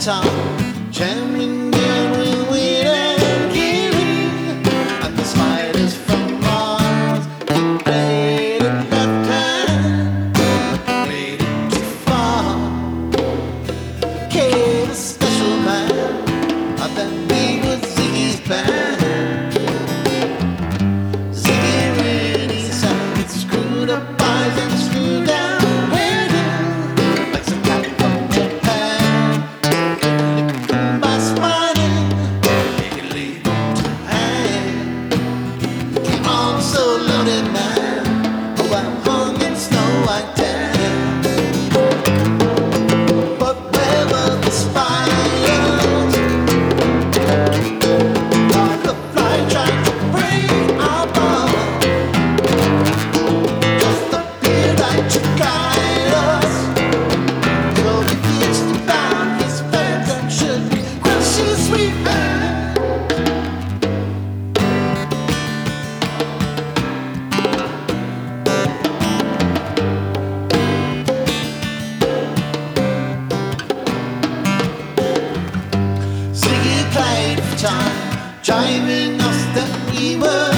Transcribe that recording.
time, jamming down with weed and giving, and the spiders from Mars played it left hand, played it too far. Came a special man, and then we was Ziggy's band. Ziggy really sang, screwed up eyes and screwed down hairdo, like some cat from Japan. By spiding, he could leave to hang. Came on so loaded man, oh I'm hung in Snow White tan. But where were the spiders? All the fly trying to break our bond. Just appeared right to guide us. So he fixed about his fans and should crush his sweet man. Ziggy played for time, jiving us that we were